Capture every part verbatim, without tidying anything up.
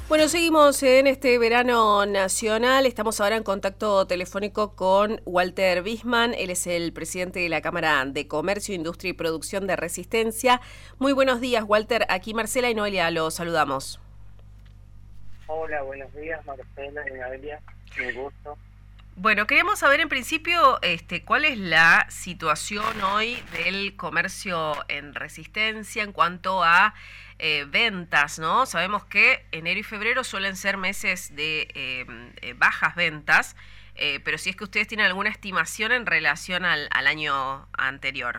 Bueno, seguimos en este verano nacional. Estamos ahora en contacto telefónico con Walter Bisman. Él es el presidente de la Cámara de Comercio, Industria y Producción de Resistencia. Muy buenos días, Walter. Aquí Marcela y Noelia lo saludamos. Hola, buenos días, Marcela y Noelia. Un gusto. Bueno, queríamos saber en principio este, cuál es la situación hoy del comercio en Resistencia en cuanto a eh, ventas, ¿no? Sabemos que enero y febrero suelen ser meses de eh, eh, bajas ventas, eh, pero si es que ustedes tienen alguna estimación en relación al, al año anterior.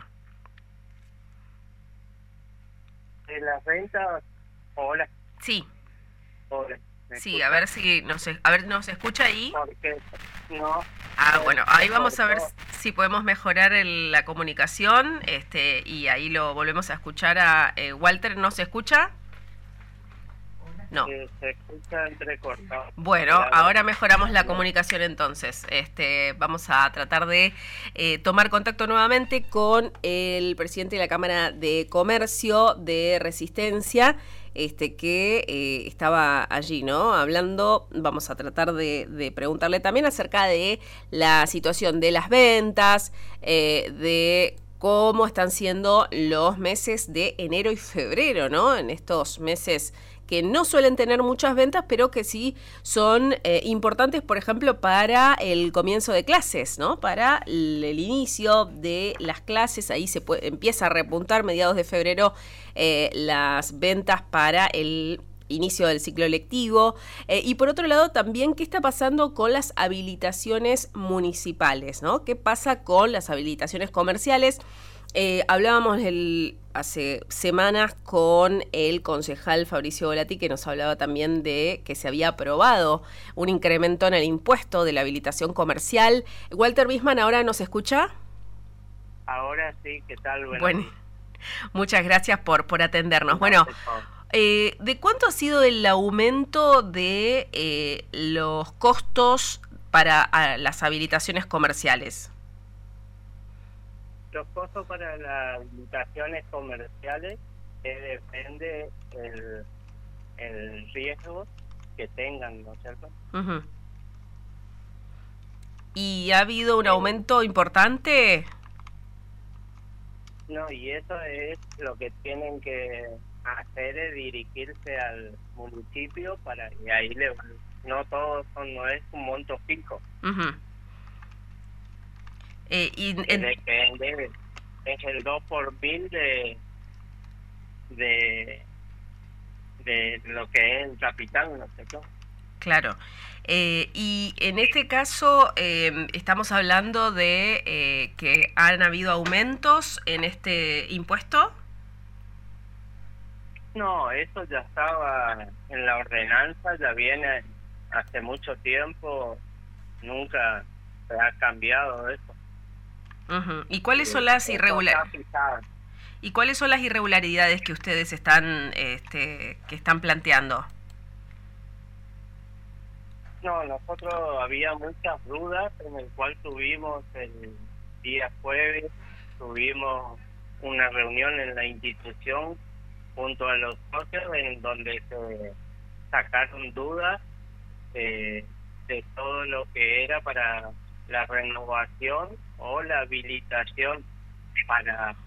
¿De las ventas? Hola. Sí, Hola. ¿Me sí, escucha? a ver si nos, a ver, ¿nos escucha ahí? Porque no. Ah, eh, bueno, ahí se vamos a ver cortó. si podemos mejorar el- la comunicación, este, y ahí lo volvemos a escuchar a eh, Walter. ¿No se escucha? No. Eh, se escucha entrecortado. Bueno, La ahora mejoramos la verdad. comunicación entonces. Este, vamos a tratar de eh, tomar contacto nuevamente con el presidente de la Cámara de Comercio de Resistencia, este, que eh, estaba allí, ¿no? Hablando, vamos a tratar de, de preguntarle también acerca de la situación de las ventas, eh, de cómo están siendo los meses de enero y febrero, ¿no? En estos meses que no suelen tener muchas ventas, pero que sí son eh, importantes, por ejemplo, para el comienzo de clases, ¿no? Para el, el inicio de las clases, ahí se puede, empieza a repuntar mediados de febrero eh, las ventas para el inicio del ciclo lectivo. Eh, y por otro lado, también, ¿qué está pasando con las habilitaciones municipales, ¿no? ¿Qué pasa con las habilitaciones comerciales? Eh, hablábamos el, hace semanas con el concejal Fabricio Volati, que nos hablaba también de que se había aprobado un incremento en el impuesto de la habilitación comercial. Walter Bisman, ¿ahora nos escucha? Ahora sí, ¿qué tal? Buenos Bueno, días. muchas gracias por, por atendernos. No, Bueno, por favor. eh, ¿de cuánto ha sido el aumento de eh, los costos para a, las habilitaciones comerciales? Los costos para las habilitaciones comerciales eh, depende el, el riesgo que tengan, ¿no es cierto? Uh-huh. ¿Y ha habido un Eh, aumento importante? No, y eso es lo que tienen que hacer, es dirigirse al municipio para y ahí le van. No todos son, no es un monto fijo, Uh-huh. Eh, y que en, depende, es el dos por mil de, de, de lo que es el capital, ¿no sé qué. claro. Eh, y en este caso eh, estamos hablando de eh, que han habido aumentos en este impuesto. No, eso ya estaba en la ordenanza, ya viene hace mucho tiempo, nunca se ha cambiado eso. Uh-huh. ¿Y cuáles son Eh, las Eso irregular está fijado. ¿Y cuáles son las irregularidades que ustedes están este, que están planteando? No, nosotros había muchas dudas en el cual tuvimos el día jueves, tuvimos una reunión en la institución junto a los socios en donde se sacaron dudas eh, de todo lo que era para la renovación o la habilitación para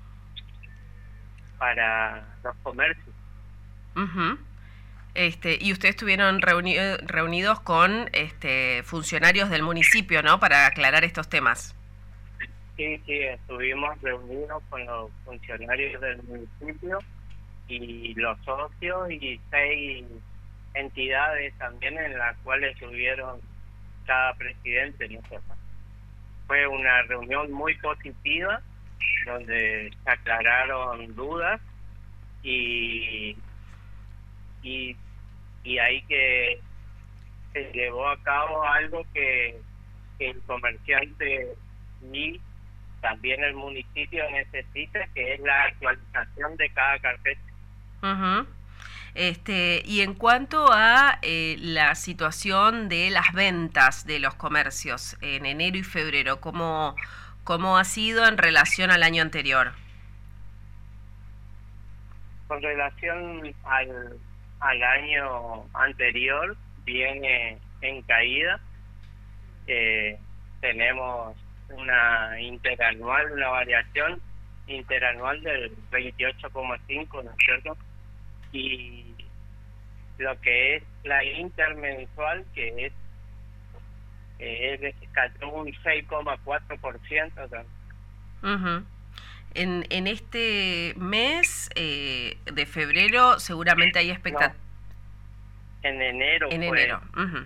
para los comercios. Uh-huh. Este, y ustedes estuvieron reuni reunidos con este, funcionarios del municipio, ¿no? Para aclarar estos temas. Sí, sí, estuvimos reunidos con los funcionarios del municipio y los socios y seis entidades también en las cuales estuvieron cada presidente, ¿no? Fue una reunión muy positiva donde se aclararon dudas y y y ahí que se llevó a cabo algo que, que el comerciante y también el municipio necesita, que es la actualización de cada carpeta. Uh-huh. Este, y en cuanto a eh, la situación de las ventas de los comercios en enero y febrero, ¿cómo, cómo ha sido en relación al año anterior? Con relación al al año anterior viene en caída. Eh, tenemos una interanual, una variación interanual del veintiocho coma cinco, ¿no es cierto? Y lo que es la intermensual, que es, eh, es cayó un seis coma cuatro por ciento. Uh-huh. En, en este mes eh, de febrero seguramente hay expectativas. No, en enero. En fue. enero. Uh-huh.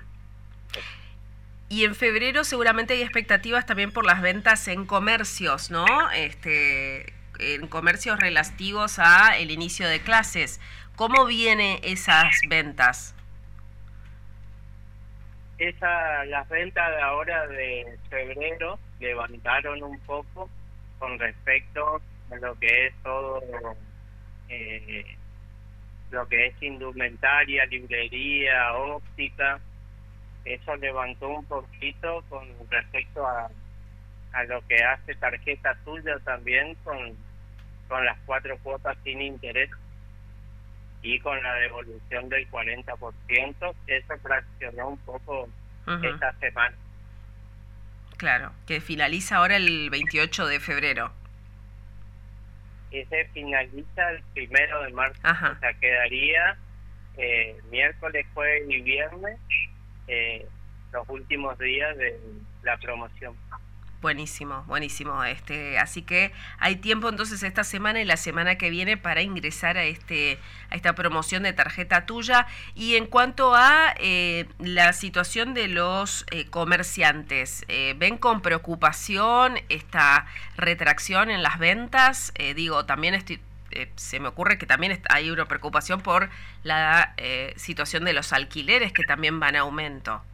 Y en febrero seguramente hay expectativas también por las ventas en comercios, ¿no? Este, en comercios relativos a el inicio de clases. ¿Cómo vienen esas ventas? Esa, las ventas de ahora de febrero levantaron un poco con respecto a lo que es todo, eh, lo que es indumentaria, librería, óptica. Eso levantó un poquito con respecto a, a lo que hace Tarjeta Tuya también, con, con las cuatro cuotas sin interés y con la devolución del cuarenta por ciento. Eso fraccionó un poco uh-huh. esta semana. Claro, que finaliza ahora el veintiocho de febrero. Ese finaliza el primero de marzo. Ajá. O sea, quedaría eh, miércoles, jueves y viernes, eh, los últimos días de la promoción. Buenísimo, buenísimo. Este, así que hay tiempo entonces esta semana y la semana que viene para ingresar a este a esta promoción de Tarjeta Tuya. Y en cuanto a eh, la situación de los eh, comerciantes, eh, ¿ven con preocupación esta retracción en las ventas? Eh, digo, también estoy, eh, se me ocurre que también hay una preocupación por la eh, situación de los alquileres, que también van a aumento.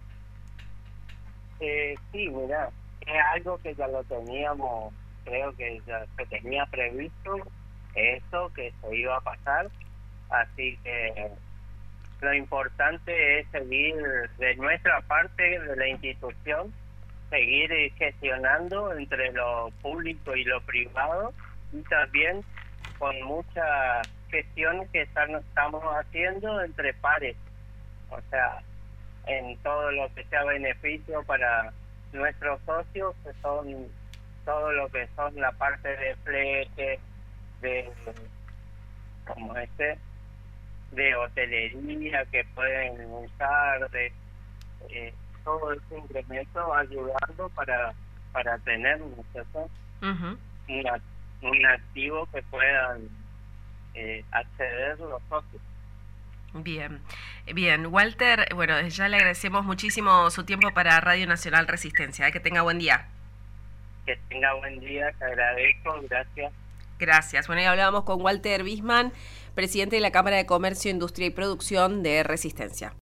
Eh, sí, mira. Es algo que ya lo teníamos, creo que ya se tenía previsto, eso que se iba a pasar, así que lo importante es seguir de nuestra parte, de la institución, seguir gestionando entre lo público y lo privado, y también con muchas gestiones que están, estamos haciendo entre pares, o sea, en todo lo que sea beneficio para nuestros socios, que son todo lo que son la parte de flete, de como este, de hotelería que pueden usar, de eh, todo ese incremento ayudando para para tener, ¿no es cierto? Uh-huh. una, un activo que puedan eh, acceder los socios. Bien, bien. Walter, bueno, ya le agradecemos muchísimo su tiempo para Radio Nacional Resistencia. ¿eh? Que tenga buen día. Que tenga buen día, te agradezco, gracias. Gracias. Bueno, y hablábamos con Walter Bisman, presidente de la Cámara de Comercio, Industria y Producción de Resistencia.